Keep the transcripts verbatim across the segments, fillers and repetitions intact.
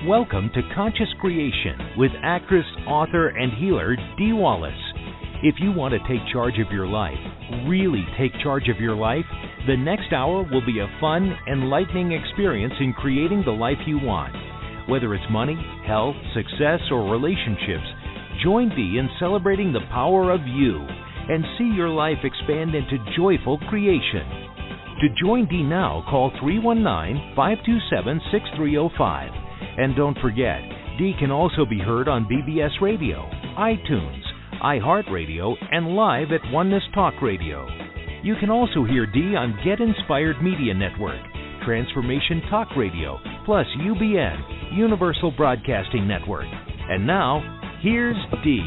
Welcome to Conscious Creation with actress, author, and healer Dee Wallace. If you want to take charge of your life, really take charge of your life, the next hour will be a fun, enlightening experience in creating the life you want. Whether it's money, health, success, or relationships, join Dee in celebrating the power of you and see your life expand into joyful creation. To join Dee now, call three one nine, five two seven, six three zero five. And don't forget, Dee can also be heard on B B S Radio, iTunes, iHeartRadio, and live at Oneness Talk Radio. You can also hear Dee on Get Inspired Media Network, Transformation Talk Radio, plus U B N, Universal Broadcasting Network. And now, here's Dee.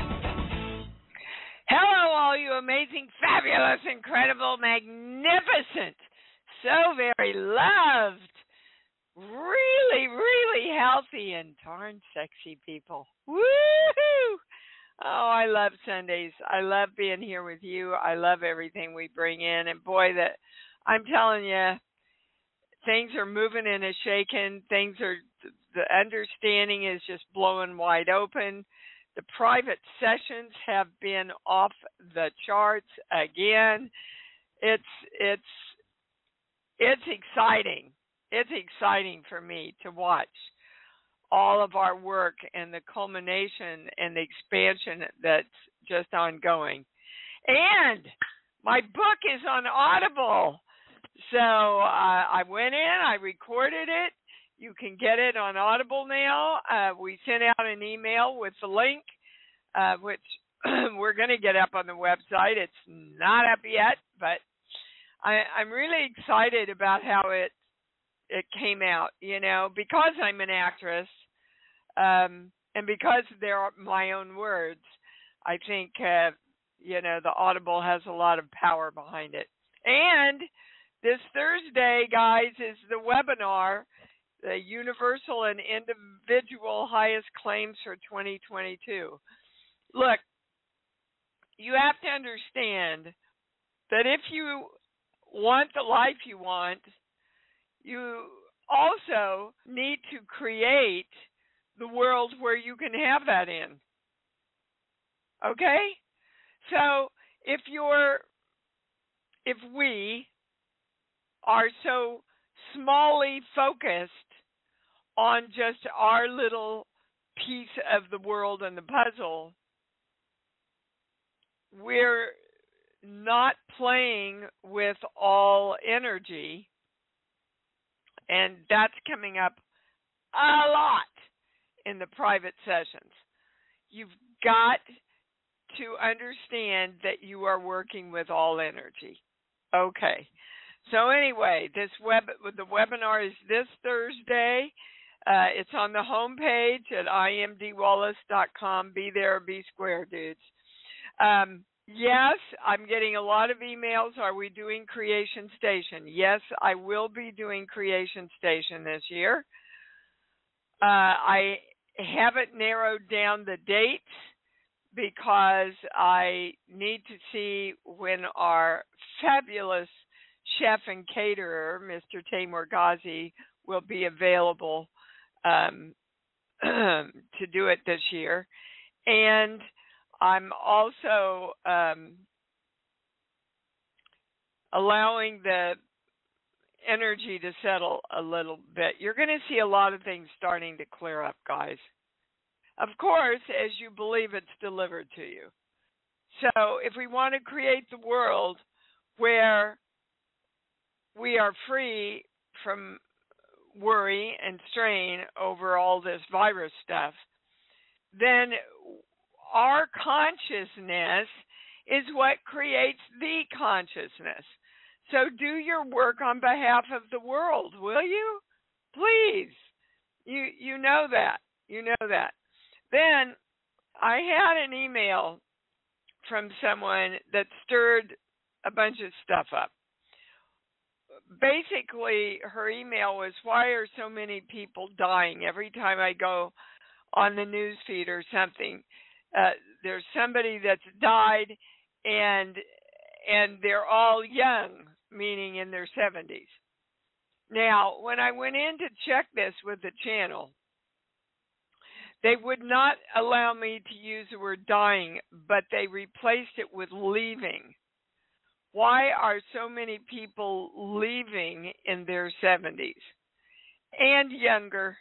Hello, all you amazing, fabulous, incredible, magnificent, so very loved, really, really healthy and darn sexy people. Woo-hoo! Oh, I love Sundays. I love being here with you. I love everything we bring in. And boy, that I'm telling you, things are moving and a shaking. Things are, the understanding is just blowing wide open. The private sessions have been off the charts again. It's it's it's exciting. It's exciting for me to watch all of our work and the culmination and the expansion that's just ongoing. And my book is on Audible. So uh, I went in, I recorded it. You can get it on Audible now. Uh, we sent out an email with the link, uh, which we're going to get up on the website. It's not up yet, but I, I'm really excited about how it it came out, you know, because I'm an actress, um, and because they're my own words. I think, uh, you know, the Audible has a lot of power behind it. And this Thursday, guys, is the webinar, the Universal and Individual Highest Claims for twenty twenty-two. Look, you have to understand that if you want the life you want, you also need to create the world where you can have that in. Okay? So if you're, if we are so smally focused on just our little piece of the world and the puzzle, we're not playing with all energy. And that's coming up a lot in the private sessions. You've got to understand that you are working with all energy. Okay. So anyway, this web the webinar is this Thursday. Uh, it's on the homepage at I am dee wallace dot com. Be there or be square, dudes. Um, Yes, I'm getting a lot of emails. Are we doing Creation Station? Yes, I will be doing Creation Station this year. Uh, I haven't narrowed down the dates because I need to see when our fabulous chef and caterer, Mister Taimur Ghazi, will be available um, to do it this year. And I'm also um, allowing the energy to settle a little bit. You're going to see a lot of things starting to clear up, guys. Of course, as you believe it's delivered to you. So if we want to create the world where we are free from worry and strain over all this virus stuff, then our consciousness is what creates the consciousness. So do your work on behalf of the world, will you? Please. You you know that. You know that. Then I had an email from someone that stirred a bunch of stuff up. Basically, her email was, why are so many people dying? Every time I go on the news feed or something, Uh, there's somebody that's died, and and they're all young, meaning in their seventies. Now, when I went in to check this with the channel, They would not allow me to use the word dying, but they replaced it with leaving. Why are so many people leaving in their seventies and younger?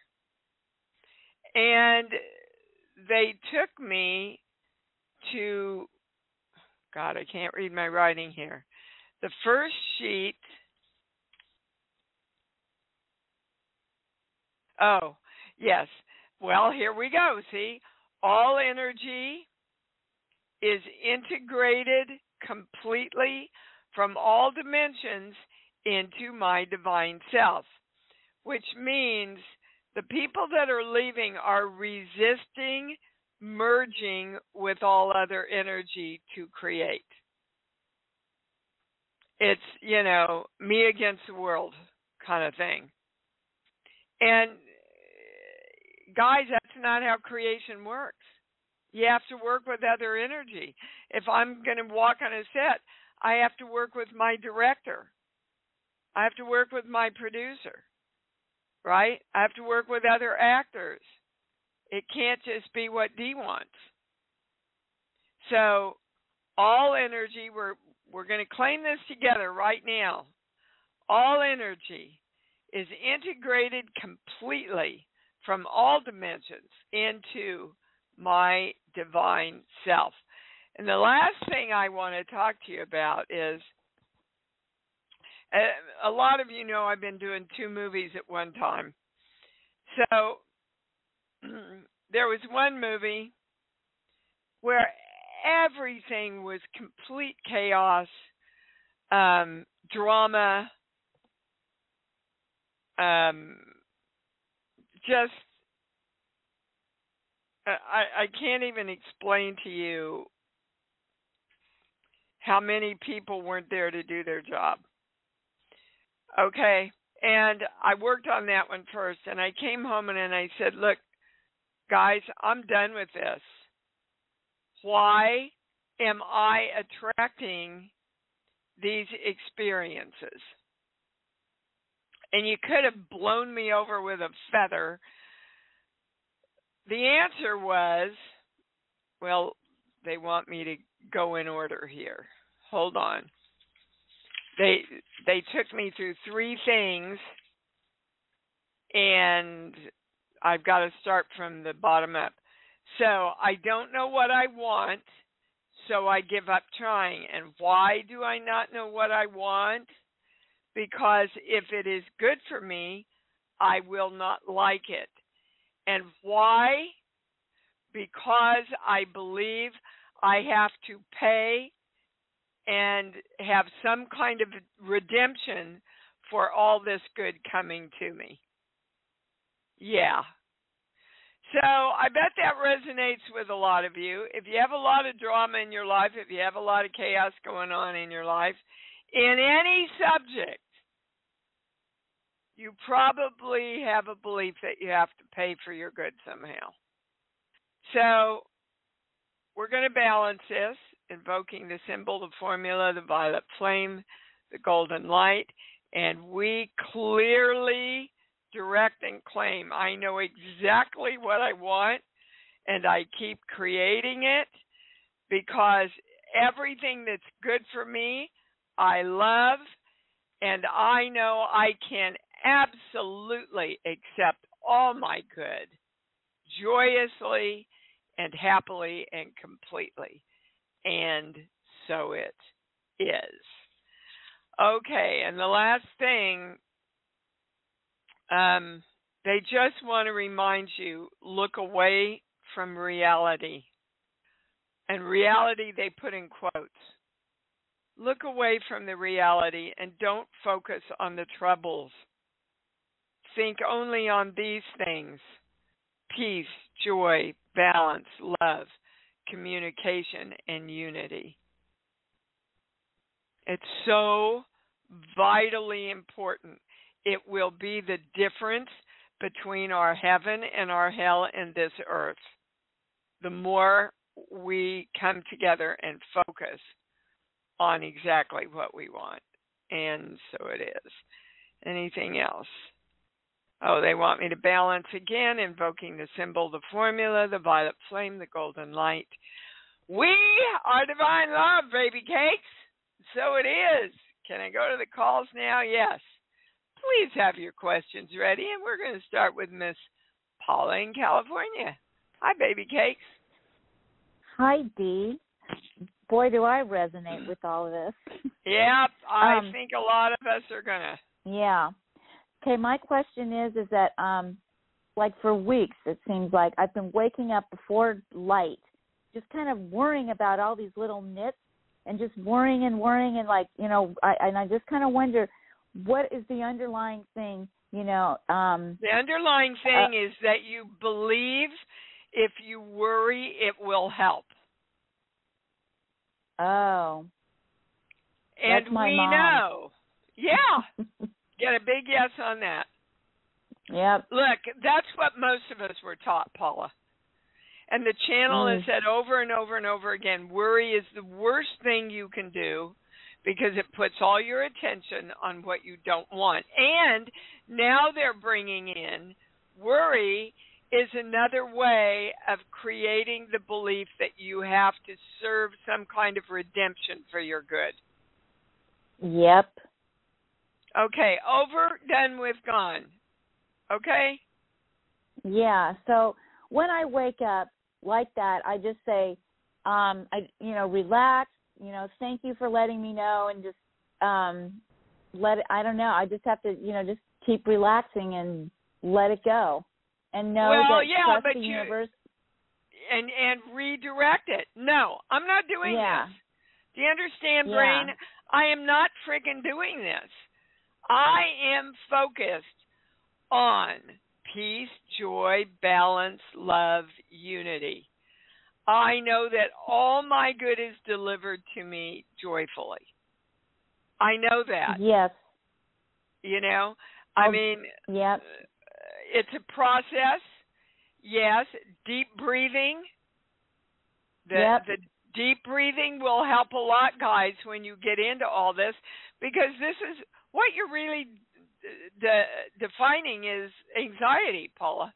And they took me to, God, I can't read my writing here. The first sheet, oh, yes. Well, here we go. See, all energy is integrated completely from all dimensions into my divine self, which means the people that are leaving are resisting merging with all other energy to create. It's, you know, me against the world kind of thing. And guys, that's not how creation works. You have to work with other energy. If I'm going to walk on a set, I have to work with my director. I have to work with my producer, right? I have to work with other actors. It can't just be what Dee wants. So all energy, we're, we're going to claim this together right now. All energy is integrated completely from all dimensions into my divine self. And the last thing I want to talk to you about is, uh, a lot of you know I've been doing two movies at one time. So there was one movie where everything was complete chaos, um, drama, um, just, I, I can't even explain to you how many people weren't there to do their job. Okay, and I worked on that one first, and I came home and, and I said, look, guys, I'm done with this. Why am I attracting these experiences? And you could have blown me over with a feather. The answer was, well, they want me to go in order here. Hold on. They they took me through three things, and I've got to start from the bottom up. So I don't know what I want, so I give up trying. And why do I not know what I want? Because if it is good for me, I will not like it. And why? Because I believe I have to pay and have some kind of redemption for all this good coming to me. Yeah. So I bet that resonates with a lot of you. If you have a lot of drama in your life, if you have a lot of chaos going on in your life, in any subject, you probably have a belief that you have to pay for your good somehow. So we're going to balance this, invoking the symbol, the formula, the violet flame, the golden light, and we clearly direct and claim. I know exactly what I want, and I keep creating it because everything that's good for me, I love, and I know I can absolutely accept all my good joyously and happily and completely. And so it is. Okay, and the last thing, um, they just want to remind you, look away from reality. And reality they put in quotes. Look away from the reality and don't focus on the troubles. Think only on these things: peace, joy, balance, love, communication, and unity. It's so vitally important. It will be the difference between our heaven and our hell in this earth. The more we come together and focus on exactly what we want. And so it is. Anything else? Oh, they want me to balance again, invoking the symbol, the formula, the violet flame, the golden light. We are divine love, baby cakes. So it is. Can I go to the calls now? Yes. Please have your questions ready, and we're going to start with Miss Paula in California. Hi, baby cakes. Hi, Dee. Boy, do I resonate with all of this. Yep, I um, think a lot of us are going to. Yeah. Okay, my question is, is that, um, like for weeks, it seems like I've been waking up before light, just kind of worrying about all these little nits and just worrying and worrying and like, you know, I, and I just kind of wonder, what is the underlying thing, you know? Um, the underlying thing uh, is that you believe if you worry, it will help. Oh. And That's my we mom. know. Yeah. Get a big yes on that. Yep. Look, that's what most of us were taught, Paula. And the channel mm. has said over and over and over again, worry is the worst thing you can do because it puts all your attention on what you don't want. And now they're bringing in worry is another way of creating the belief that you have to serve some kind of redemption for your good. Yep. Okay, over, done with, gone. Okay? Yeah, so when I wake up like that, I just say, um, I, you know, relax, you know, thank you for letting me know, and just um, let it, I don't know, I just have to, you know, just keep relaxing and let it go. And know well, that yeah, trust but the you, universe. And, and redirect it. No, I'm not doing Yeah. this. Do you understand, yeah. brain? I am not friggin' doing this. I am focused on peace, joy, balance, love, unity. I know that all my good is delivered to me joyfully. I know that. Yes. You know, I oh, mean, yep. it's a process. Yes, deep breathing. The, yep. the deep breathing will help a lot, guys, when you get into all this, because this is what you're really de- defining is anxiety, Paula.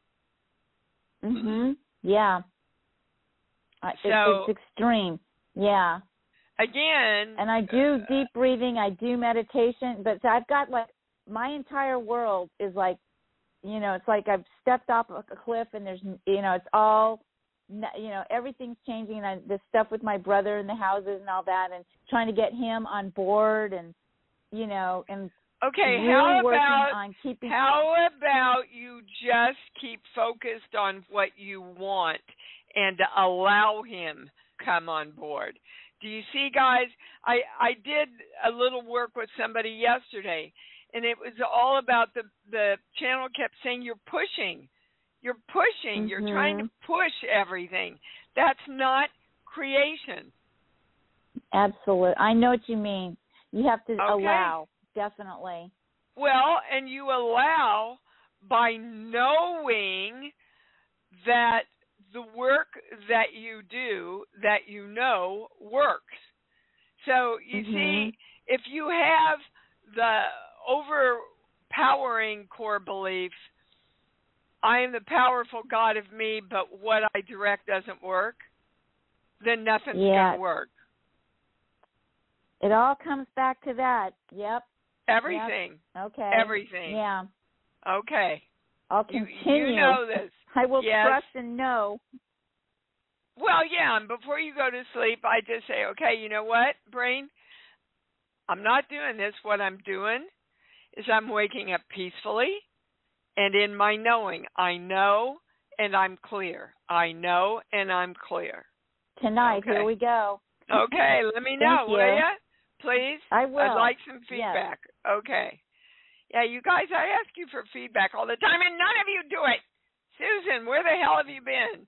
Mhm. Yeah. Uh, so it, it's extreme. Yeah. Again. And I do uh, deep breathing. I do meditation, but so I've got like my entire world is like, you know, it's like I've stepped off a cliff and there's, you know, it's all, you know, everything's changing. And I, the stuff with my brother and the houses and all that, and trying to get him on board, and you know, and okay, really how working about on keeping. How about you just keep focused on what you want and allow him come on board? Do you see, guys? I I did a little work with somebody yesterday. And it was all about the, the channel kept saying, you're pushing. You're pushing. Mm-hmm. You're trying to push everything. That's not creation. Absolutely. I know what you mean. You have to okay. allow, definitely. Well, and you allow by knowing that the work that you do, that you know, works. So, you mm-hmm. see, if you have the overpowering core belief, I am the powerful God of me, but what I direct doesn't work, then nothing's yeah. going to work. It all comes back to that. Yep. Everything. Yep. Okay. Everything. Yeah. Okay. I'll continue. You, you know this. I will yes. trust and know. Well, yeah, and before you go to sleep, I just say, okay, you know what, brain? I'm not doing this. What I'm doing is I'm waking up peacefully and in my knowing. I know and I'm clear. I know and I'm clear. Tonight, okay. Here we go. Okay, let me know, Thank you. will you? Please? I will. I'd like some feedback. Yes. Okay. Yeah, you guys, I ask you for feedback all the time, and none of you do it. Susan, where the hell have you been?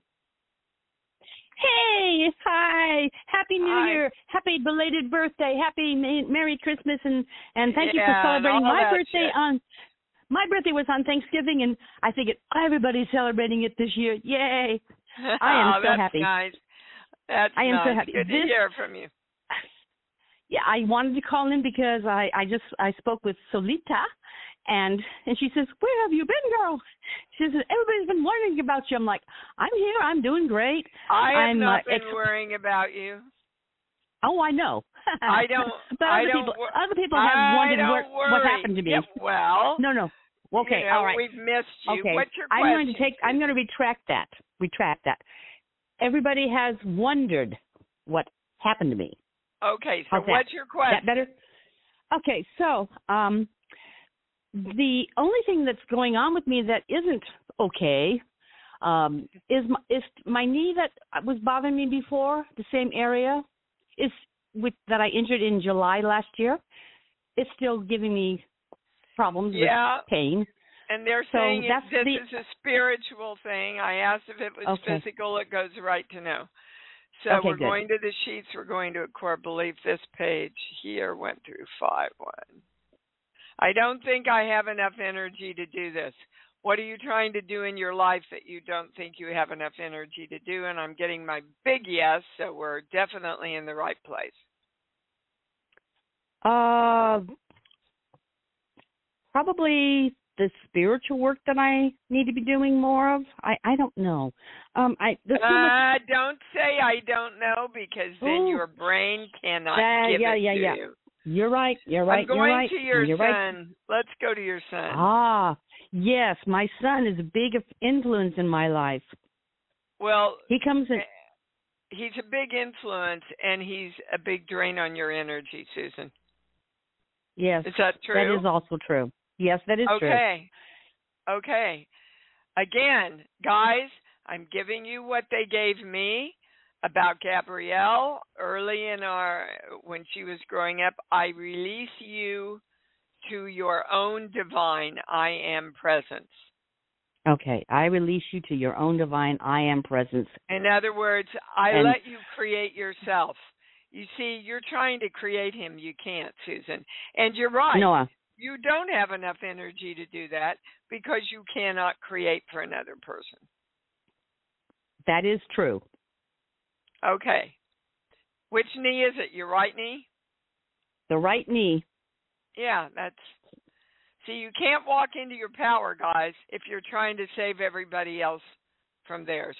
Hey, hi, Happy New hi. Year, happy belated birthday, happy Merry Christmas, and, and thank yeah, you for celebrating my birthday shit. on, my birthday was on Thanksgiving, and I figured everybody's celebrating it this year. Yay. I am oh, so that's happy. Nice. That's I am nice. so happy. Good this, to hear from you. Yeah, I wanted to call in because I, I just, I spoke with Solita, And and she says, where have you been, girl? She says, everybody's been wondering about you. I'm like, I'm here. I'm doing great. I have I'm, not uh, been ex- worrying about you. Oh, I know. I don't. But I other don't. people, wor- other people have I wondered don't what, worry. what happened to me. Yeah, well, No, no. Okay, you know, all right. we've missed you. Okay, What's your I'm question? going to take. I'm going to retract that. Retract that. Everybody has wondered what happened to me. Okay, so How's that? what's your question? That better? Okay, so um, the only thing that's going on with me that isn't okay um, is my, is my knee that was bothering me before, the same area, is with that I injured in July last year. It's still giving me problems Yeah. with pain. And they're So saying it, that's this the- is a spiritual thing. I asked if it was Okay. physical. It goes right to no. So Okay, we're good. going to the sheets. We're going to a core belief. This page here went through five one. I don't think I have enough energy to do this. What are you trying to do in your life that you don't think you have enough energy to do? And I'm getting my big yes, so we're definitely in the right place. Uh, probably the spiritual work that I need to be doing more of. I, I don't know. Um, I there's so Uh, much. don't say I don't know, because then Ooh. your brain cannot Uh, give yeah, it yeah, to yeah. you. You're right. You're right. I'm going you're right. to your you're son. Right. Let's go to your son. Ah, yes. My son is a big influence in my life. Well, He comes in. he's a big influence, and he's a big drain on your energy, Susan. Yes. Is that true? That is also true. Yes, that is true. Okay. Okay. Again, guys, I'm giving you what they gave me about Gabrielle early in our, when she was growing up. I release you to your own divine I am presence. Okay. I release you to your own divine I am presence. In other words, I And- let you create yourself. You see, you're trying to create him. You can't, Susan. And you're right. Noah. You don't have enough energy to do that because you cannot create for another person. That is true. Okay. Which knee is it? Your right knee? The right knee. Yeah, that's... See, you can't walk into your power, guys, if you're trying to save everybody else from theirs.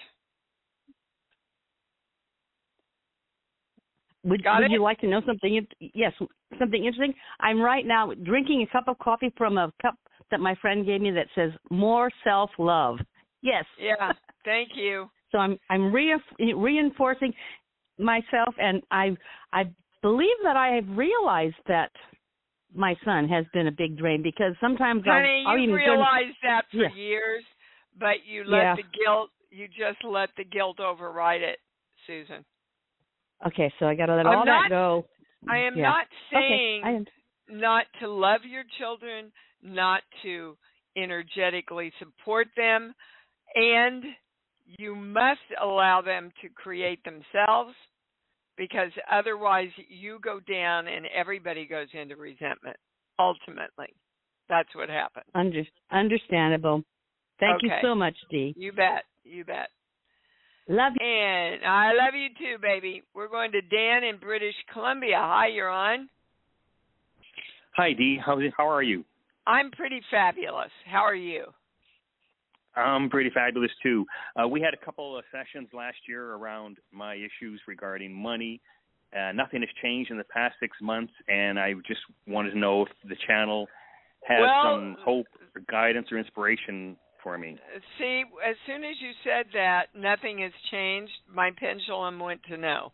Would, Got would it? you like to know something? in- Yes, something interesting. I'm right now drinking a cup of coffee from a cup that my friend gave me that says "More Self-Love." Yes. Yeah, thank you. So I'm I'm re- reinforcing myself, and I I believe that I have realized that my son has been a big drain, because sometimes Honey, I'll, I'll you even realized that for Yeah. years, but you let Yeah. the guilt, you just let the guilt override it, Susan. Okay, so I got to let I'm all not- that go. I am Yeah. not Okay, saying I am. not to love your children, not to energetically support them, and you must allow them to create themselves, because otherwise you go down and everybody goes into resentment, ultimately. That's what happens. Under, understandable. Thank you Okay. so much, Dee. You bet. You bet. Love you. And I love you too, baby. We're going to Dan in British Columbia. Hi, you're on. Hi, Dee. How how are you? I'm pretty fabulous. How are you? I'm pretty fabulous too. Uh, we had a couple of sessions last year around my issues regarding money. Uh, nothing has changed in the past six months, and I just wanted to know if the channel has Well, some hope or guidance or inspiration for me. See, as soon as you said that, nothing has changed, my pendulum went to no.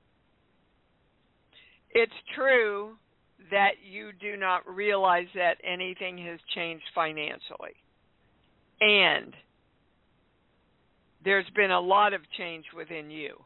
It's true that you do not realize that anything has changed financially. And there's been a lot of change within you.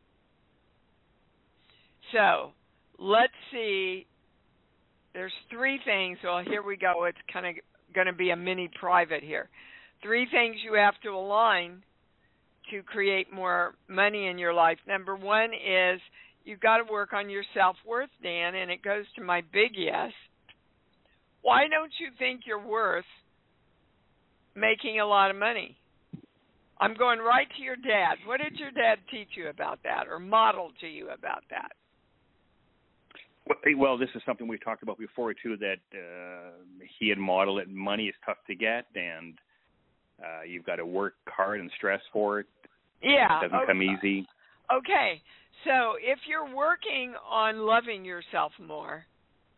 So, let's see. There's three things. Well, here we go. It's kind of going to be a mini private here. Three things you have to align to create more money in your life. Number one is you've got to work on your self-worth, Dan, and it goes to my big yes. Why don't you think you're worth making a lot of money? I'm going right to your dad. What did your dad teach you about that or model to you about that? Well, this is something we talked about before too. That uh, he had modeled it. Money is tough to get, and uh, you've got to work hard and stress for it. Yeah, it doesn't okay. come easy. Okay, so if you're working on loving yourself more,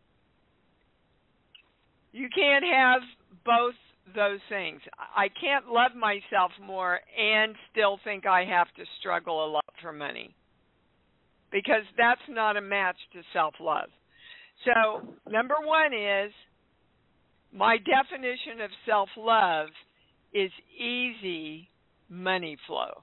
you can't have both those things. I can't love myself more and still think I have to struggle a lot for money, because that's not a match to self-love. So number one is, my definition of self-love is easy money flow.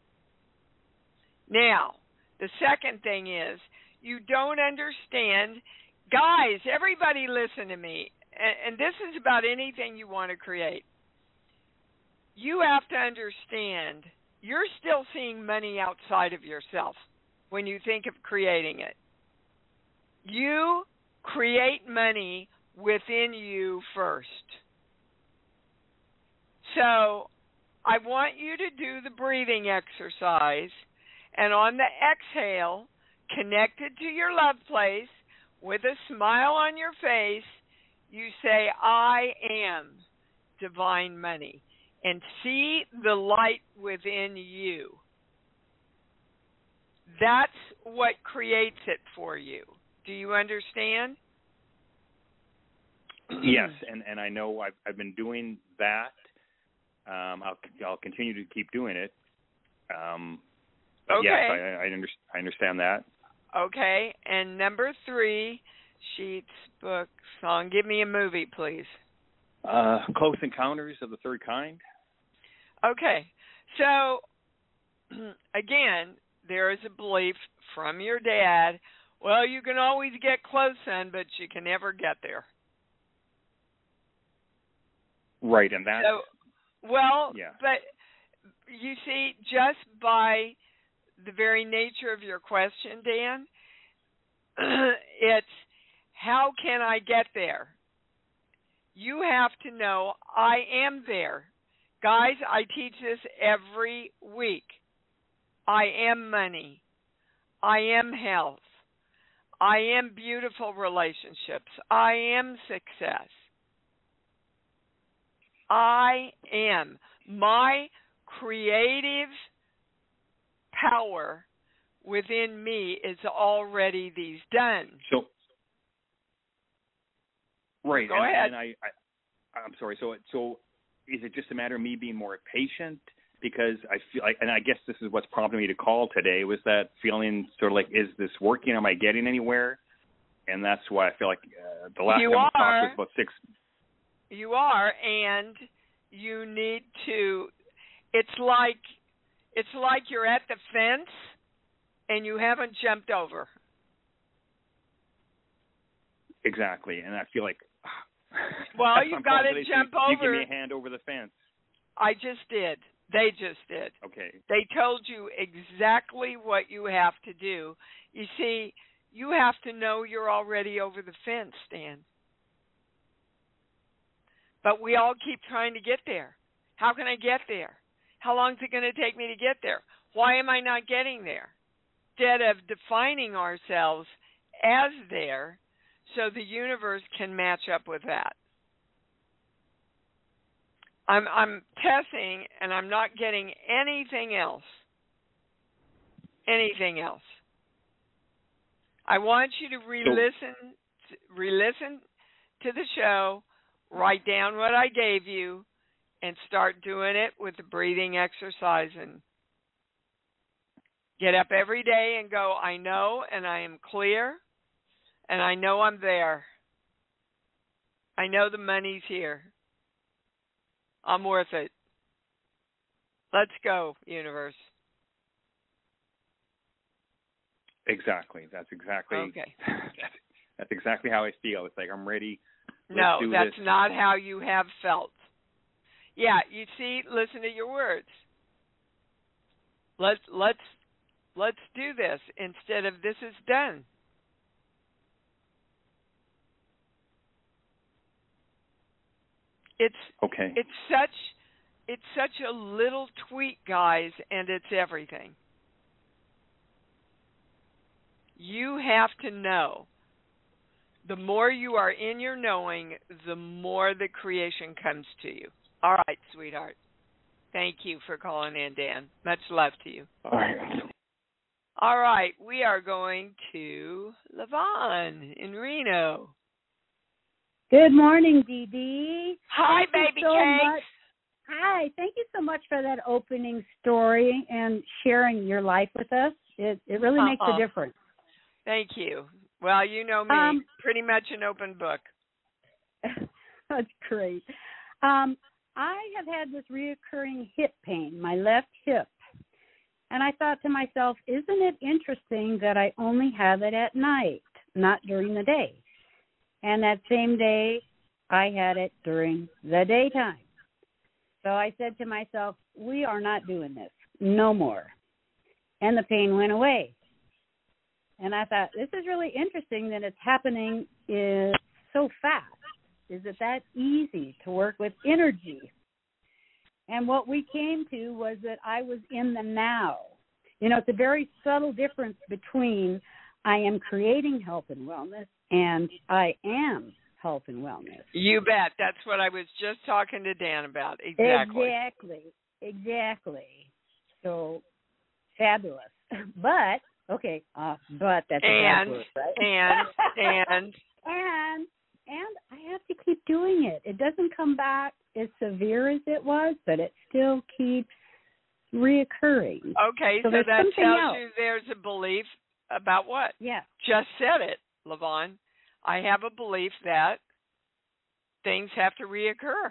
Now, the second thing is, you don't understand. Guys, everybody listen to me, and, and this is about anything you want to create. You have to understand, you're still seeing money outside of yourself when you think of creating it. You create money within you first. So I want you to do the breathing exercise, and on the exhale, connected to your love place, with a smile on your face, you say, I am divine money, and see the light within you. That's what creates it for you. Do you understand? Yes, and, and I know I've, I've been doing that. Um, I'll I'll continue to keep doing it. Um, but okay. Yes, I, I, under, I understand that. Okay, and number three, sheets, book, song. Give me a movie, please. Uh, Close Encounters of the Third Kind. Okay, so again, there is a belief from your dad, well, you can always get close, son, but you can never get there. Right, and that's... So, well, yeah. but you see, just by the very nature of your question, Dan, it's, how can I get there? You have to know, I am there. Guys, I teach this every week. I am money. I am health. I am beautiful relationships. I am success. I am. My creative power within me is already these done. So, right. Go and, ahead. And I, I, I'm sorry. So, so is it just a matter of me being more patient? Because I feel like, and I guess this is what's prompted me to call today, was that feeling sort of like, is this working? Am I getting anywhere? And that's why I feel like uh, the last you time we are, talked was about six. You are, and you need to. It's like it's like you're at the fence, and you haven't jumped over. Exactly, and I feel like. Well, you've got to jump you, over. You give me a hand over the fence. I just did. They just did. Okay. They told you exactly what you have to do. You see, you have to know you're already over the fence, Stan. But we all keep trying to get there. How can I get there? How long is it going to take me to get there? Why am I not getting there? Instead of defining ourselves as there, so the universe can match up with that. I'm I'm testing, and I'm not getting anything else. Anything else. I want you to re-listen, re-listen to the show, write down what I gave you, and start doing it with the breathing exercise. And get up every day and go, I know, and I am clear, and I know I'm there. I know the money's here. I'm worth it. Let's go, universe. Exactly. That's exactly. Okay. That's, that's exactly how I feel. It's like I'm ready. Let's no, do that's this. not how you have felt. Yeah, you see, listen to your words. Let's let's let's do this instead of this is done. It's okay. It's such it's such a little tweak, guys, and it's everything. You have to know The more you are in your knowing, the more the creation comes to you. All right, sweetheart. Thank you for calling in, Dan. Much love to you. All right. All right, we are going to Levon in Reno. Good morning, Dee Dee. Hi, Thank baby you so cakes. much. Hi, thank you so much for that opening story and sharing your life with us. It it really Uh-uh. makes a difference. Thank you. Well, you know me, Um, pretty much an open book. That's great. Um, I have had this reoccurring hip pain, my left hip. And I thought to myself, isn't it interesting that I only have it at night, not during the day? And that same day, I had it during the daytime. So I said to myself, we are not doing this, no more. And the pain went away. And I thought, this is really interesting that it's happening is so fast. Is it that easy to work with energy? And what we came to was that I was in the now. You know, it's a very subtle difference between I am creating health and wellness and I am health and wellness. You bet. That's what I was just talking to Dan about. Exactly. Exactly. Exactly. So, fabulous. But, okay, uh, but that's a bad And, word, right? and, and. and, and I have to keep doing it. It doesn't come back as severe as it was, but it still keeps reoccurring. Okay, so, so that tells else. you there's a belief about what? Yeah. Just said it, Levon. I have a belief that things have to reoccur.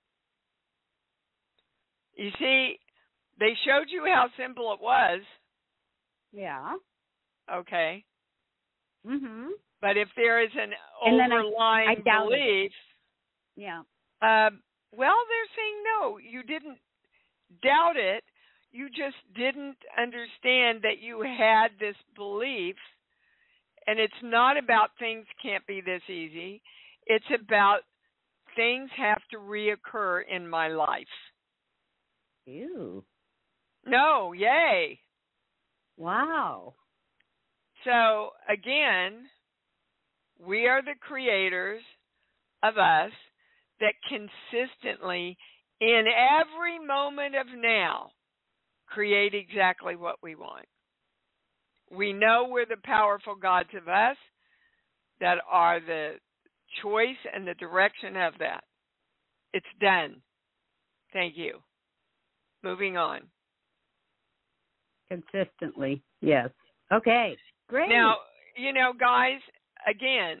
You see, they showed you how simple it was. Yeah. Okay. Mhm. But if there is an And then I- overlying I doubted it. belief, Yeah. uh, well, they're saying no. You didn't doubt it. You just didn't understand that you had this belief. And it's not about things can't be this easy. It's about things have to reoccur in my life. Ew. No, yay. Wow. So, again, we are the creators of us that consistently, in every moment of now, create exactly what we want. We know we're the powerful gods of us that are the choice and the direction of that. It's done. Thank you. Moving on. Consistently, yes. Okay, great. Now, you know, guys, again,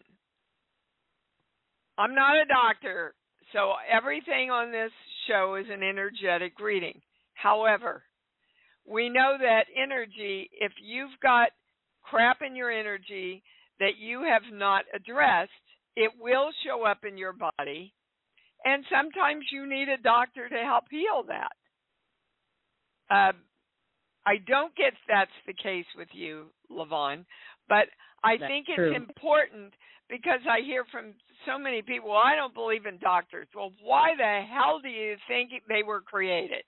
I'm not a doctor, so everything on this show is an energetic reading. However, we know that energy, if you've got crap in your energy that you have not addressed, it will show up in your body, and sometimes you need a doctor to help heal that. Uh, I don't get that's the case with you, Levon, but I That's think it's true. important because I hear from so many people, well, I don't believe in doctors. Well, why the hell do you think they were created?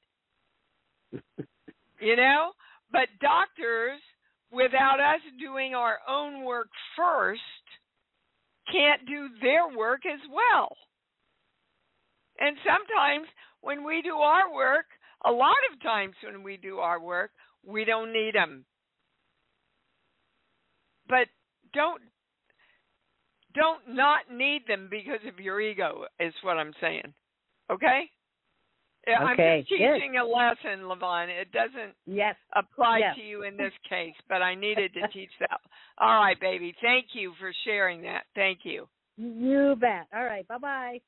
You know? But doctors, without us doing our own work first, can't do their work as well. And sometimes when we do our work, a lot of times when we do our work, we don't need them. But don't don't not need them because of your ego is what I'm saying. Okay? Yeah, Okay, I'm just teaching good. a lesson, Levon. It doesn't Yes. apply Yes. to you in this case, but I needed to teach that. All right, baby. Thank you for sharing that. Thank you. You bet. All right. Bye-bye.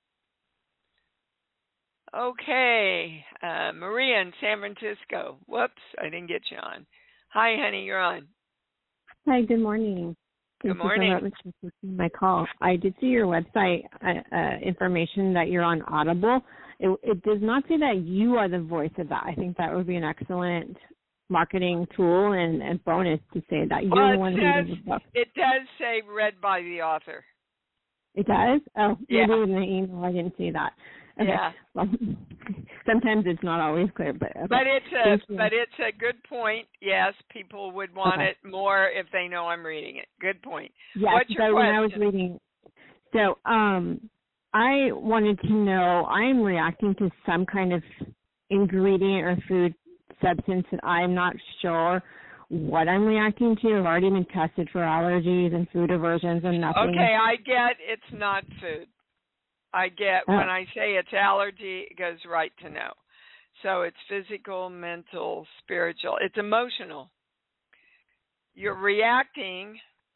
Okay. Uh, Maria in San Francisco. Whoops, I didn't get you on. Hi, honey. You're on. Hi, good morning. Good Thank morning. you so much for taking my call. I did see your website uh, uh, information that you're on Audible. It, it does not say that you are the voice of that. I think that would be an excellent marketing tool and, and bonus to say that you're Well, the it one says- reading the book. It does say read by the author. It does? Oh, Yeah. maybe in the email I didn't see that. Okay. Yeah. Well, sometimes it's not always clear, but okay. But it's a Thank you. but it's a good point. Yes, people would want Okay. it more if they know I'm reading it. Good point. Yes, What's your so when I was question? reading, So, um, I wanted to know, I'm reacting to some kind of ingredient or food substance and I'm not sure what I'm reacting to. I've already been tested for allergies and food aversions and nothing. Okay, I get it's not food. I get oh. when I say it's allergy, it goes right to no. So it's physical, mental, spiritual. It's emotional. You're reacting.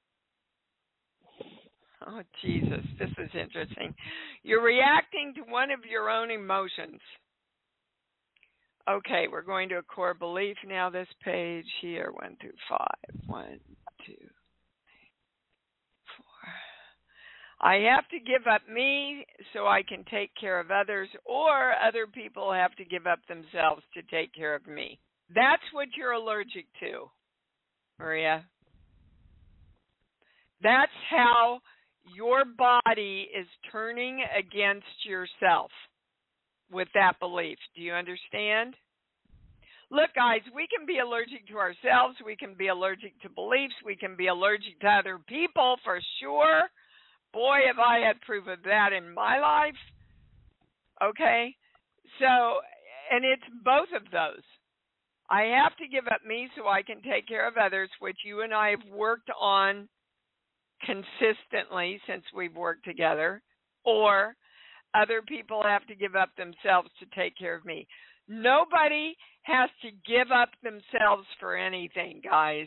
Oh, Jesus, this is interesting. You're reacting to one of your own emotions. Okay, we're going to a core belief now, this page here, one through five. One, two, three, four. I have to give up me so I can take care of others, or other people have to give up themselves to take care of me. That's what you're allergic to, Maria. That's how your body is turning against yourself with that belief. Do you understand? Look, guys, we can be allergic to ourselves. We can be allergic to beliefs. We can be allergic to other people for sure. Boy, have I had proof of that in my life. Okay? So, and it's both of those. I have to give up me so I can take care of others, which you and I have worked on consistently since we've worked together, or other people have to give up themselves to take care of me. Nobody has to give up themselves for anything, guys.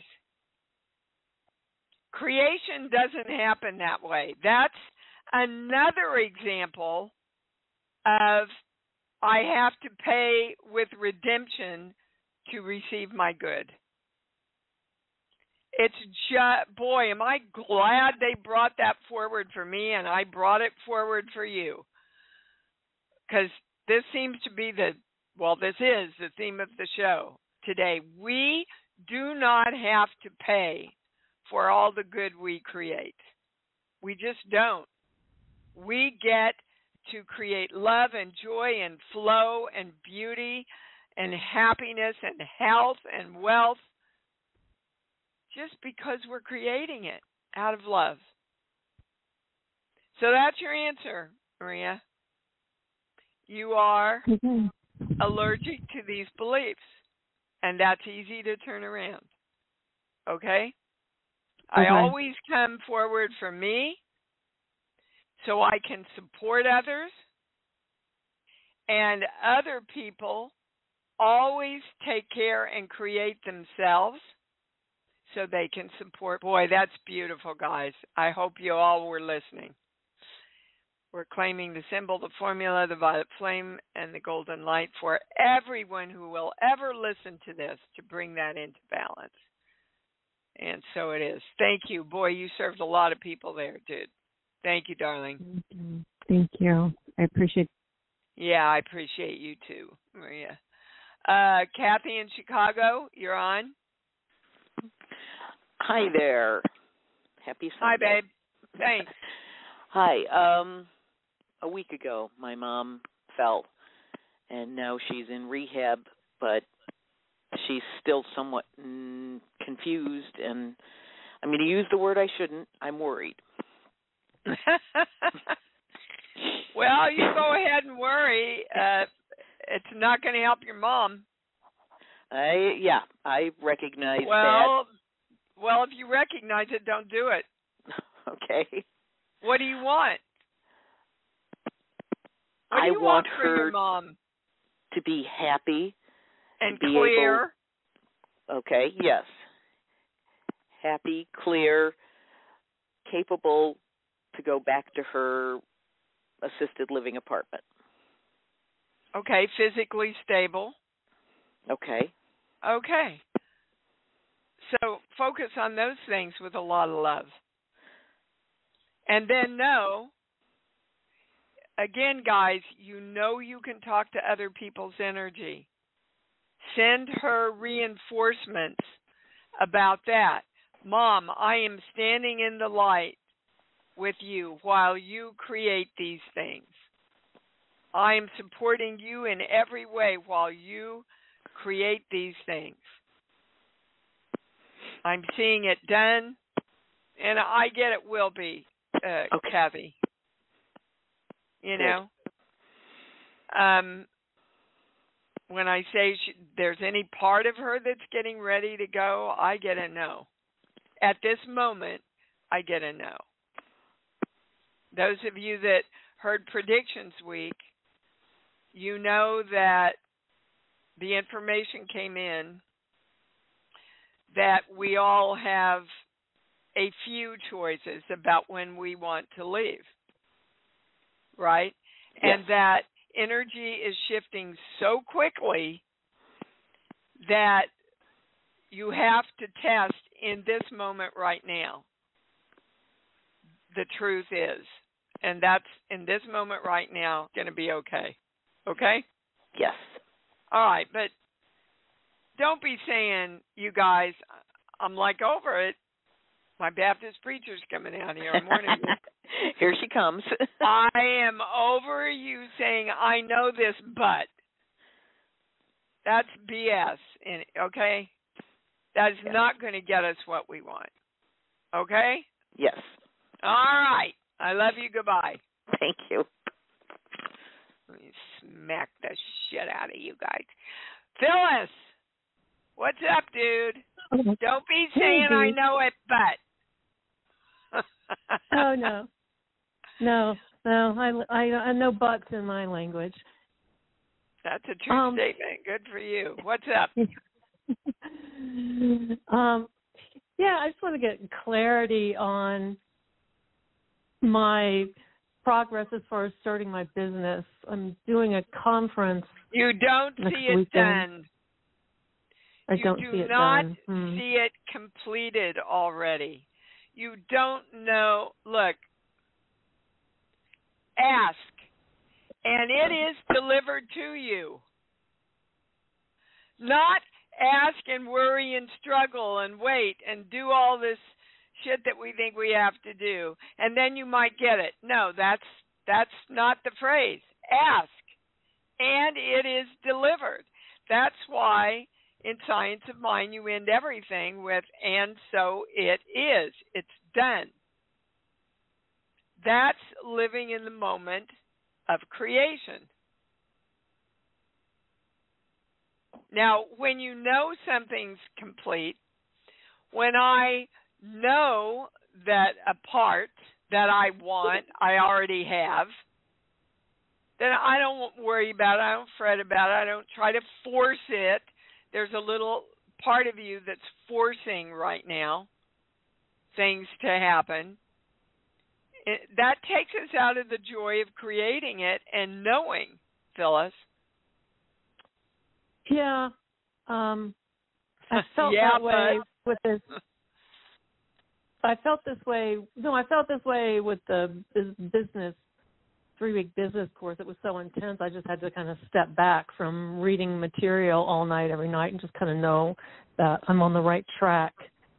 Creation doesn't happen that way. That's another example of I have to pay with redemption to receive my good. It's just, boy, am I glad they brought that forward for me and I brought it forward for you. Because this seems to be the, well, this is the theme of the show today. We do not have to pay for all the good we create. We just don't. We get to create love and joy and flow and beauty and happiness and health and wealth just because we're creating it out of love. So that's your answer, Maria. You are mm-hmm. allergic to these beliefs, and that's easy to turn around. Okay? Okay? I always come forward for me so I can support others, and other people always take care and create themselves so they can support. Boy, that's beautiful, guys. I hope you all were listening. We're claiming the symbol, the formula, the violet flame, and the golden light for everyone who will ever listen to this to bring that into balance. And so it is. Thank you. Boy, you served a lot of people there, dude. Thank you, darling. Thank you. Thank you. I appreciate it. Yeah, I appreciate you too, Maria. Uh, Kathy in Chicago, you're on. Hi there. Happy Sunday. Hi, babe. Thanks. Hi. Um, a week ago, my mom fell, and now she's in rehab, but she's still somewhat mm, confused, and I'm going to use the word I shouldn't. I'm worried. Well, you go ahead and worry. Uh, it's not going to help your mom. I yeah, I recognize well, that. Well, well, if you recognize it, don't do it. Okay. What do you want? What I do you want, want for her your mom? To be happy and be clear. Able, okay. Yes. Happy, clear, capable to go back to her assisted living apartment. Okay, physically stable. Okay. Okay. So focus on those things with a lot of love. And then know, again, guys, you know you can talk to other people's energy. Send her reinforcements about that. Mom, I am standing in the light with you while you create these things. I am supporting you in every way while you create these things. I'm seeing it done, and I get it will be, uh, okay. Kathy. You Good. know, um, when I say she, there's any part of her that's getting ready to go, I get a no. At this moment, I get a no. Those of you that heard Predictions Week, you know that the information came in that we all have a few choices about when we want to leave, right? Yes. And that energy is shifting so quickly that you have to test in this moment right now. The truth is, and that's in this moment right now going to be okay. Okay? Yes. All right, but don't be saying, you guys, I'm like over it. My Baptist preacher's coming out here. I'm warning you. Here she comes. I am over you saying, I know this, but. That's B S, in, okay? That is yes. not going to get us what we want. Okay? Yes. All right. I love you. Goodbye. Thank you. Let me smack the shit out of you guys. Phyllis, what's up, dude? Don't be saying Hey, I know it, but. Oh, no. No, no. I, I, I know buts in my language. That's a true um, statement. Good for you. What's up? um, yeah, I just want to get clarity on my progress as far as starting my business. I'm doing a conference. You don't next see it weekend. done. I you don't do see it not done. Hmm. see it completed already. You don't know. Look, ask, and it is delivered to you. Not ask and worry and struggle and wait and do all this shit that we think we have to do, and then you might get it. No, that's that's not the phrase. Ask, and it is delivered. That's why in Science of Mind you end everything with, and so it is. It's done. That's living in the moment of creation. Now, when you know something's complete, when I know that a part that I want, I already have, then I don't worry about it. I don't fret about it. I don't try to force it. There's a little part of you that's forcing right now things to happen. It, that takes us out of the joy of creating it and knowing, Phyllis. Yeah. Um, I felt yeah, that way but... with this. I felt this way. No, I felt this way with the business, three-week business course. It was so intense. I just had to kind of step back from reading material all night, every night, and just kind of know that I'm on the right track.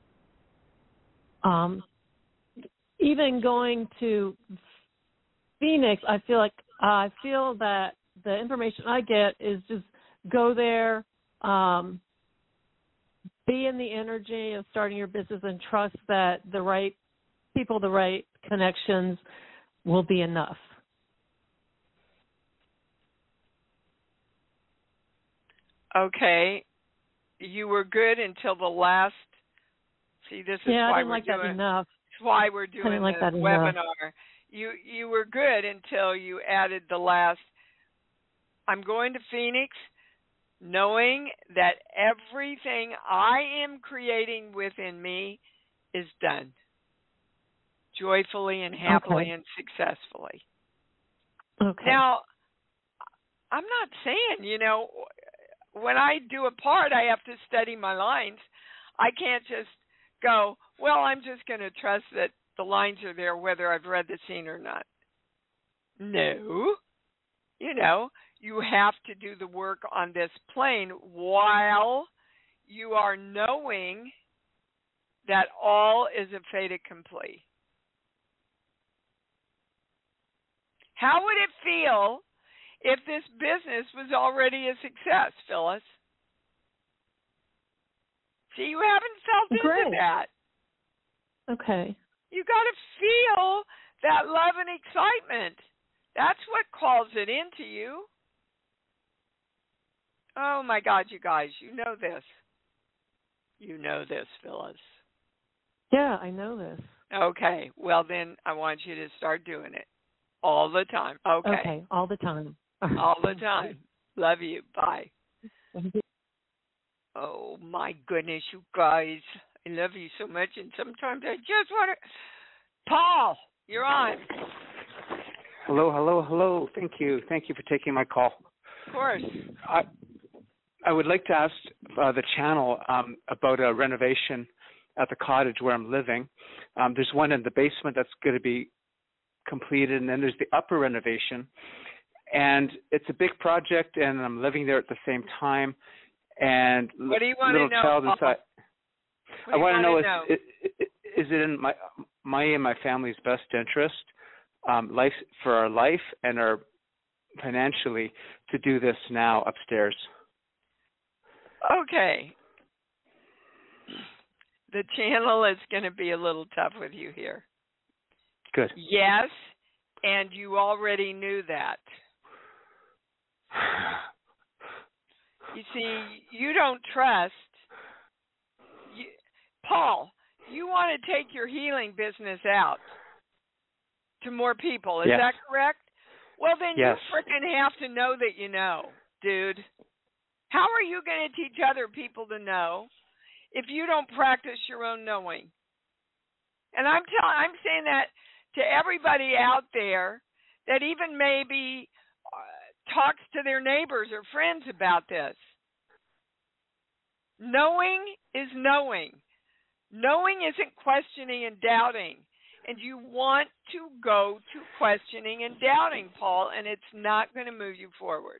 Um, even going to Phoenix, I feel like I feel that the information I get is just go there, um, be in the energy of starting your business, and trust that the right people, the right connections will be enough. Okay. You were good until the last. See, this is yeah, why I didn't we're like doing. that enough. That's why we're doing I didn't like this that webinar. enough. You you were good until you added the last. I'm going to Phoenix, knowing that everything I am creating within me is done, joyfully and happily okay. and successfully. Okay. Now, I'm not saying, you know, when I do a part, I have to study my lines. I can't just go, well, I'm just going to trust that the lines are there whether I've read the scene or not. No. You know, you have to do the work on this plane while you are knowing that all is a fait accompli. How would it feel if this business was already a success, Phyllis? See, you haven't felt Great. into that. Okay. You got to feel that love and excitement That's what calls it into you. Oh, my God, you guys, you know this. You know this, Phyllis. Yeah, I know this. Okay, well, then I want you to start doing it all the time. Okay. Okay, all the time. All the time. Love you. Bye. Oh, my goodness, you guys. I love you so much, and sometimes I just want to... Paul, you're on. Hello, hello, hello. Thank you. Thank you for taking my call. Of course. I, I would like to ask uh, the channel um, about a renovation at the cottage where I'm living. Um, there's one in the basement that's going to be completed, and then there's the upper renovation. And it's a big project, and I'm living there at the same time. And what do you want little to know? child inside. What I want to know, know? Is, is, is it in my my and my family's best interest, um, life for our life and our financially, to do this now upstairs? Okay. The channel is going to be a little tough with you here. Good. Yes, and you already knew that. You see, you don't trust. You, Paul, you want to take your healing business out to more people. Is yes. that correct? Well, then yes. you freaking have to know that you know, dude. How are you going to teach other people to know if you don't practice your own knowing? And I'm telling, I'm saying that to everybody out there that even maybe uh, talks to their neighbors or friends about this. Knowing is knowing. Knowing isn't questioning and doubting. And you want to go to questioning and doubting, Paul, and it's not going to move you forward.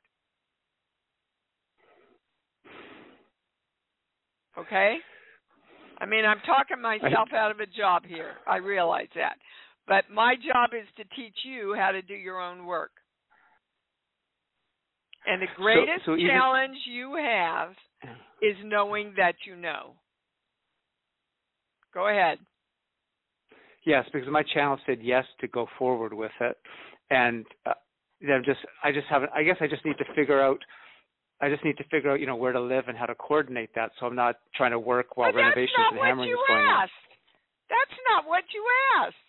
Okay? I mean, I'm talking myself out of a job here. I realize that. But my job is to teach you how to do your own work. And the greatest so, so even, challenge you have is knowing that you know. Go ahead. Yes, because my channel said yes to go forward with it, and uh, then just I just haven't. I guess I just need to figure out. I just need to figure out, you know, where to live and how to coordinate that, so I'm not trying to work while but renovations and hammering is going on. That's not what you asked. That's not what you asked.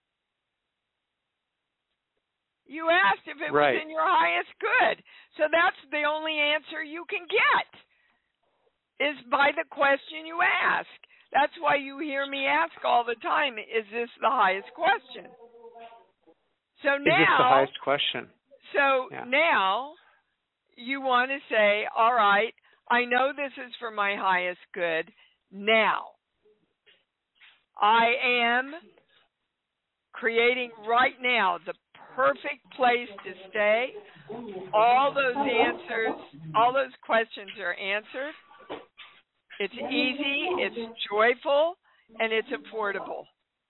You asked if it right. was in your highest good. So that's the only answer you can get, is by the question you ask. That's why you hear me ask all the time, is this the highest question? So now, is this the highest question? So yeah. now you want to say, all right, I know this is for my highest good. Now, I am creating right now the perfect place to stay. All those answers, all those questions are answered. It's easy, it's joyful, and it's affordable.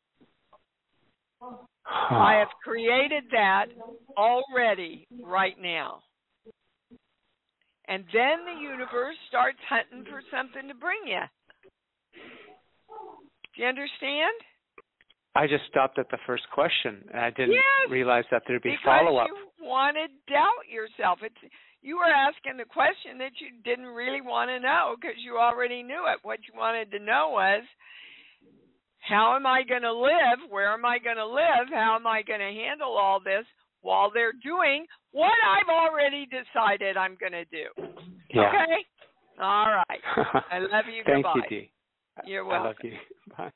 I have created that already right now. And then the universe starts hunting for something to bring you. Do you understand? I just stopped at the first question, and I didn't yes, realize that there'd be follow-up. Because you want to doubt yourself. It's you were asking the question that you didn't really want to know because you already knew it. What you wanted to know was, how am I going to live? Where am I going to live? How am I going to handle all this while they're doing what I've already decided I'm going to do? Yeah. Okay? All right. I love you. Thank Goodbye. you, Dee. You're welcome. I love you. Bye.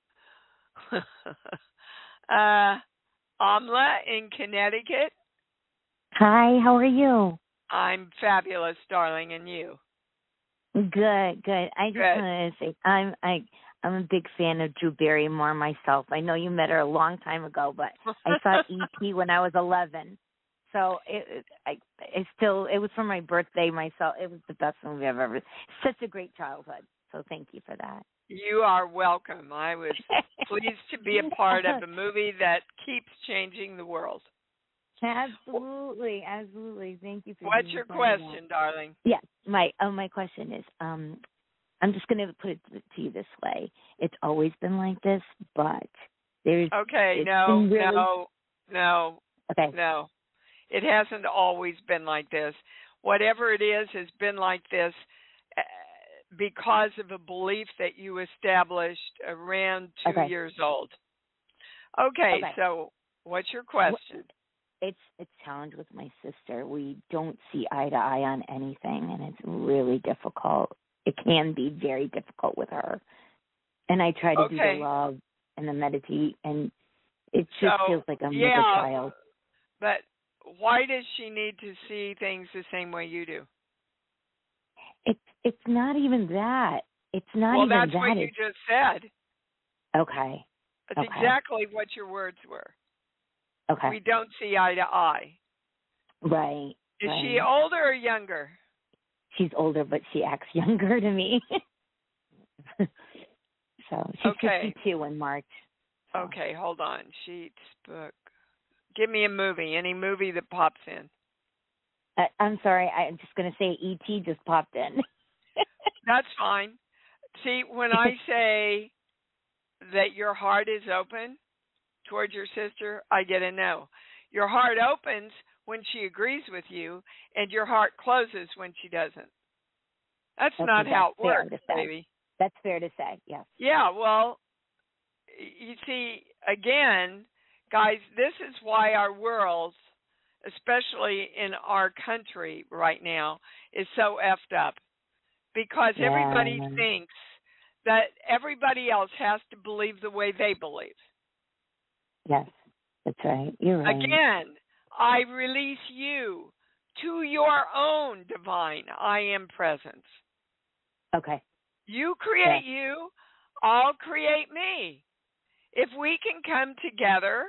uh, Amla in Connecticut. Hi, how are you? I'm fabulous, darling, and you? Good, good. I just good. wanted to say I'm I I'm a big fan of Drew Barrymore myself. I know you met her a long time ago, but I saw E T when I was eleven. So it, it I I still it was for my birthday myself. It was the best movie I've ever. Such a great childhood. So thank you for that. You are welcome. I was pleased to be a part of a movie that keeps changing the world. Absolutely, absolutely. Thank you for. What's your question, darling? Yes, my oh, my question is, um, I'm just going to put it to you this way. It's always been like this, but there's. Okay, no, really... no, no. Okay. No. It hasn't always been like this. Whatever it is has been like this uh, because of a belief that you established around two Okay. years old. Okay, Okay. so what's your question? It's it's challenge with my sister. We don't see eye to eye on anything, and it's really difficult. It can be very difficult with her. And I try to do Okay. the love and the meditate, and it just So, feels like I'm with yeah, a child. But why does she need to see things the same way you do? It's it's not even that. It's not well, even that's that. what you It's, just said. okay. That's okay. exactly what your words were. Okay. We don't see eye to eye. Right. Is right. she older or younger? She's older, but she acts younger to me. So she's Okay. fifty-two in March. So. Okay, hold on. Sheets, book. Give me a movie. Any movie that pops in. Uh, I'm sorry. I'm just going to say E T just popped in. That's fine. See, when I say that your heart is open towards your sister, I get a no. Your heart opens when she agrees with you, and your heart closes when she doesn't. That's okay, not that's how it fair works, to say. baby. That's fair to say, yes. Yeah, well, you see, again, guys, this is why our world, especially in our country right now, is so effed up. Because Yeah. everybody thinks that everybody else has to believe the way they believe. Yes, that's right. You're right. Again, I release you to your own divine I am presence. Okay. You create yes. you, I'll create me. If we can come together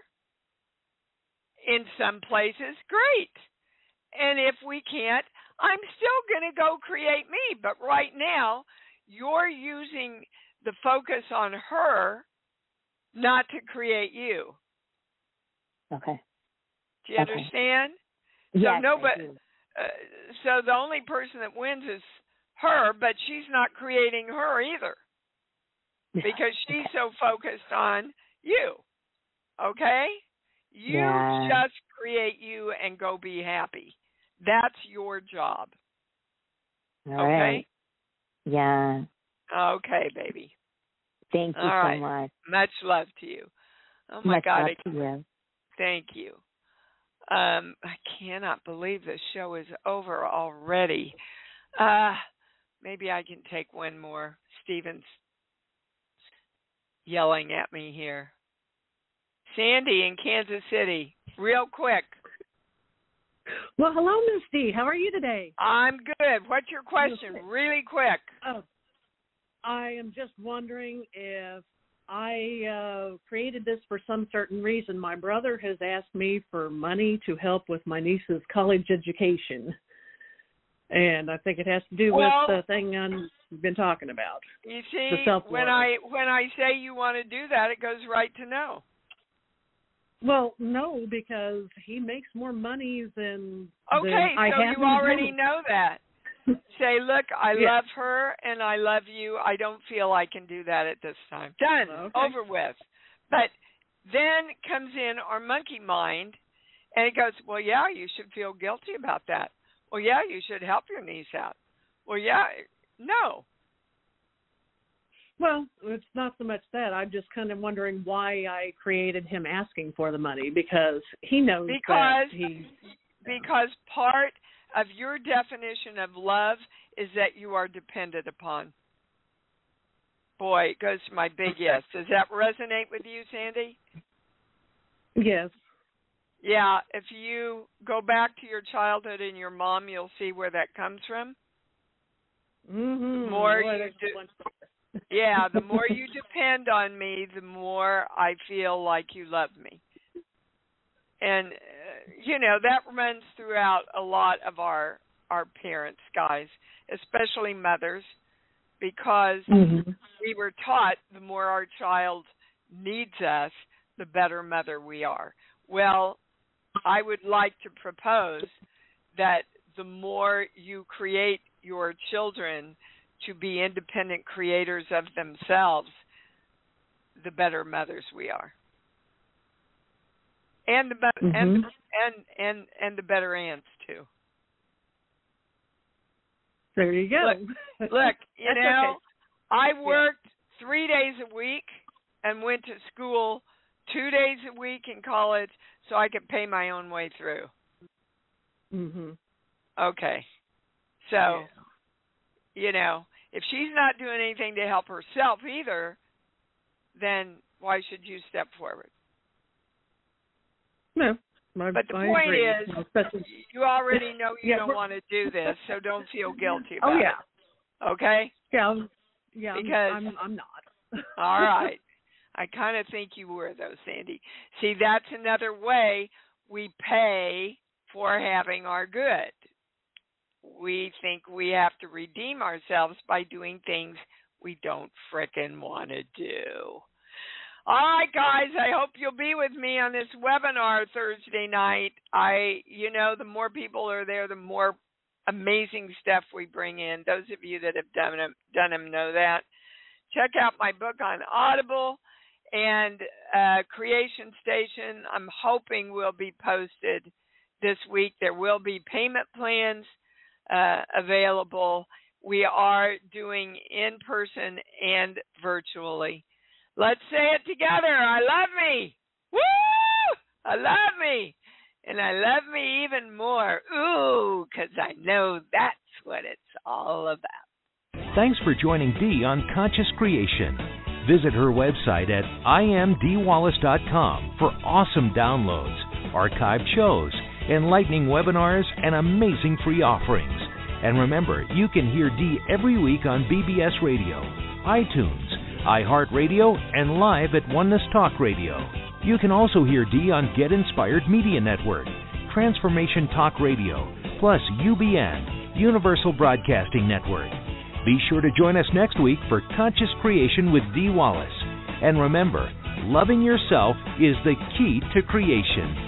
in some places, great. And if we can't, I'm still going to go create me. But right now, you're using the focus on her not to create you. Okay. Do you okay. understand? Yes, so nobody, I do. Uh, so the only person that wins is her, but she's not creating her either. Because she's okay. so focused on you. Okay? You yeah. just create you and go be happy. That's your job. All okay? Right. Yeah. Okay, baby. Thank you All so right. much. Much love to you. Oh my much God. love I, to you. Thank you. Um, I cannot believe the show is over already. Uh, maybe I can take one more. Steven's yelling at me here. Sandy in Kansas City, real quick. Well, hello, Misty. How are you today? I'm good. What's your question? Really quick. Oh, I am just wondering if I uh, created this for some certain reason. My brother has asked me for money to help with my niece's college education. And I think it has to do well, with the thing I've been talking about. You see, when I when I say you want to do that, it goes right to no. Well, no, because he makes more money than, okay, than I so have. you already know that. Say, look, I yeah. love her and I love you. I don't feel I can do that at this time. Done. Okay. Over with. But then comes in our monkey mind, and it goes, well, yeah, you should feel guilty about that. Well, yeah, you should help your niece out. Well, yeah, no. Well, it's not so much that. I'm just kind of wondering why I created him asking for the money, because he knows because, that he... Because part of your definition of love is that you are dependent upon. Boy, it goes to my big yes. Does that resonate with you, Sandy? Yes. Yeah, if you go back to your childhood and your mom, you'll see where that comes from. Mm-hmm. The more Boy, you do, yeah, the more you depend on me, the more I feel like you love me. And, uh, you know, that runs throughout a lot of our, our parents, guys, especially mothers, because mm-hmm. we were taught the more our child needs us, the better mother we are. Well, I would like to propose that the more you create your children to be independent creators of themselves, the better mothers we are. and the be- Mm-hmm. and and and and the better aunts too. There you go. Look, look you That's know, okay. I worked yeah. three days a week and went to school two days a week in college so I could pay my own way through. Mhm. Okay. So, yeah. you know, if she's not doing anything to help herself either, then why should you step forward? No. I, but the I point agree. is, Especially, you already know you yeah, don't want to do this, so don't feel guilty oh about yeah. it. Okay? Yeah. I'm, yeah. Because I'm, I'm, I'm not. all right. I kind of think you were, though, Sandy. See, that's another way we pay for having our good. We think we have to redeem ourselves by doing things we don't frickin' want to do. All right, guys, I hope you'll be with me on this webinar Thursday night. I, you know, the more people are there, the more amazing stuff we bring in. Those of you that have done them, done them know that. Check out my book on Audible and uh, Creation Station. I'm hoping will be posted this week. There will be payment plans uh, available. We are doing in person and virtually. Let's say it together. I love me. Woo! I love me. And I love me even more. Ooh, because I know that's what it's all about. Thanks for joining Dee on Conscious Creation. Visit her website at I am dee wallace dot com for awesome downloads, archived shows, enlightening webinars, and amazing free offerings. And remember, you can hear Dee every week on B B S Radio, iTunes, iHeartRadio, and live at Oneness Talk Radio. You can also hear Dee on Get Inspired Media Network, Transformation Talk Radio, plus U B N, Universal Broadcasting Network. Be sure to join us next week for Conscious Creation with Dee Wallace. And remember, loving yourself is the key to creation.